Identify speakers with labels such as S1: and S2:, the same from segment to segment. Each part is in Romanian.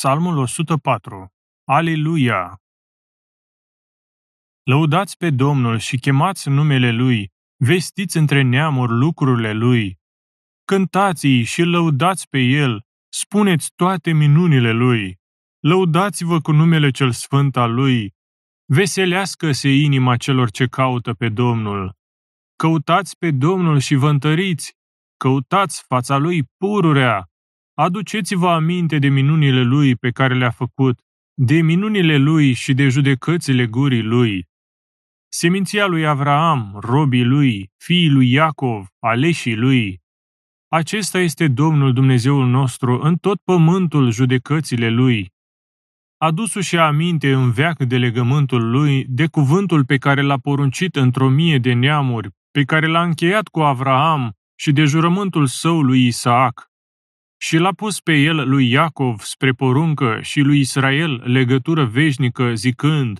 S1: Psalmul 104. Aleluia! Lăudați pe Domnul și chemați numele Lui, vestiți între neamuri lucrurile Lui. Cântați-i și lăudați pe El, spuneți toate minunile Lui. Lăudați-vă cu numele cel sfânt al Lui. Veselească-se inima celor ce caută pe Domnul. Căutați pe Domnul și vă întăriți. Căutați fața Lui pururea. Aduceți-vă aminte de minunile Lui pe care le-a făcut, de minunile Lui și de judecățile gurii Lui. Seminția lui Avraam, robii Lui, fiii lui Iacov, aleșii Lui. Acesta este Domnul Dumnezeul nostru în tot pământul judecățile Lui. Adu-și aminte în veac de legământul Lui, de cuvântul pe care l-a poruncit într-o mie de neamuri, pe care l-a încheiat cu Avraam și de jurământul său lui Isaac. Și l-a pus pe el lui Iacov spre poruncă și lui Israel legătură veșnică, zicând: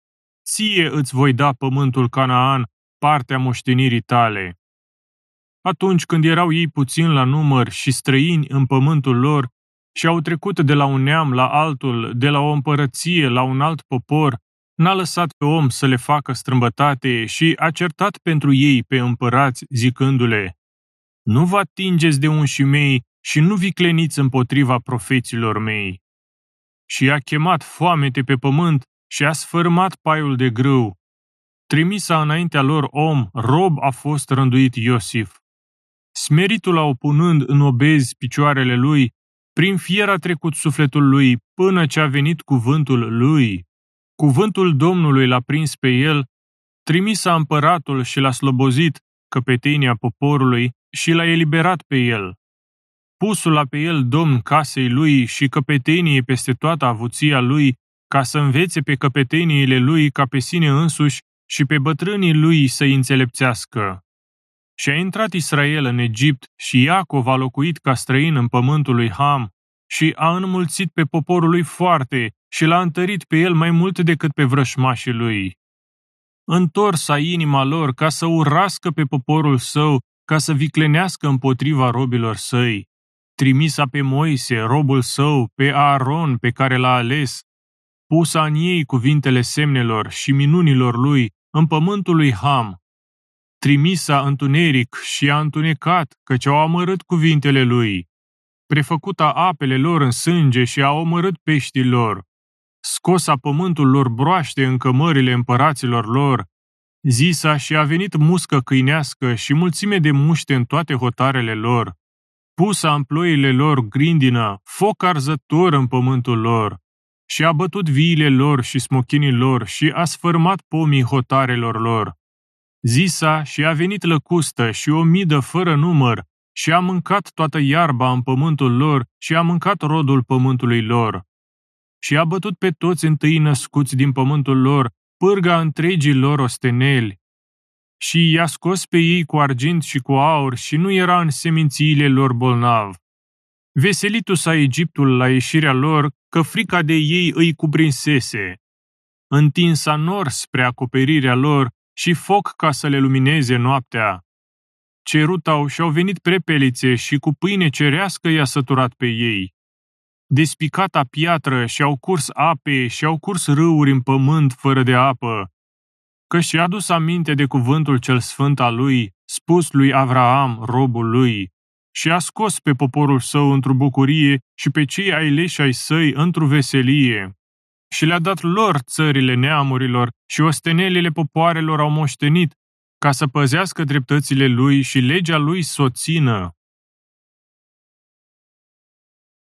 S1: Ție îți voi da pământul Canaan, partea moștenirii tale. Atunci când erau ei puțini la număr și străini în pământul lor și au trecut de la un neam la altul, de la o împărăție la un alt popor, n-a lăsat pe om să le facă strâmbătate și a certat pentru ei pe împărați, zicându-le: Nu vă atingeți de unșii mei și nu vicleniți împotriva profeților mei. Și a chemat foamete pe pământ și a sfărâmat paiul de grâu. Trimisa înaintea lor om, rob a fost rânduit Iosif. Smeritul a opunând în obezi picioarele lui, prin fier a trecut sufletul lui până ce a venit cuvântul lui. Cuvântul Domnului l-a prins pe el, trimisa împăratul și l-a slobozit, căpetenia poporului, și l-a eliberat pe el. Pusul-a pe el domn casei lui și căpetenie peste toată avuția lui, ca să învețe pe căpeteniile lui ca pe sine însuși și pe bătrânii lui să-i înțelepțească. Și a intrat Israel în Egipt și Iacov a locuit ca străin în pământul lui Ham și a înmulțit pe poporul lui foarte și l-a întărit pe el mai mult decât pe vrășmașii lui. Întors a inima lor ca să urască pe poporul său, ca să viclenească împotriva robilor săi. Trimisa pe Moise, robul său, pe Aaron, pe care l-a ales, pusa în ei cuvintele semnelor și minunilor lui în pământul lui Ham. Trimisa întuneric și a întunecat, căci au amărât cuvintele lui. Prefăcuta apele lor în sânge și a omorât peștii lor. Scosa pământul lor broaște în cămările împăraților lor. Zisa și a venit muscă câinească și mulțime de muște în toate hotarele lor. Pusa în ploile lor grindină, foc arzător în pământul lor. Și a bătut viile lor și smochinii lor și a sfărmat pomii hotarelor lor. Zisa și a venit lăcustă și o midă fără număr și a mâncat toată iarba în pământul lor și a mâncat rodul pământului lor. Și a bătut pe toți întâi născuți din pământul lor, pârga întregii lor osteneli. Și i-a scos pe ei cu argint și cu aur și nu era în semințiile lor bolnav. Veselitu s-a Egiptul la ieșirea lor, că frica de ei îi cuprinsese. Întinsa nor spre acoperirea lor și foc ca să le lumineze noaptea. Cerutau și-au venit prepelițe și cu pâine cerească i-a săturat pe ei. Despicata piatră și-au curs ape și-au curs râuri în pământ fără de apă. Că și-a adus aminte de cuvântul cel sfânt al lui, spus lui Avraam, robul lui, și a scos pe poporul său într-o bucurie și pe cei aleși ai săi într-o veselie. Și le-a dat lor țările neamurilor și ostenelile popoarelor au moștenit, ca să păzească dreptățile lui și legea lui să o țină.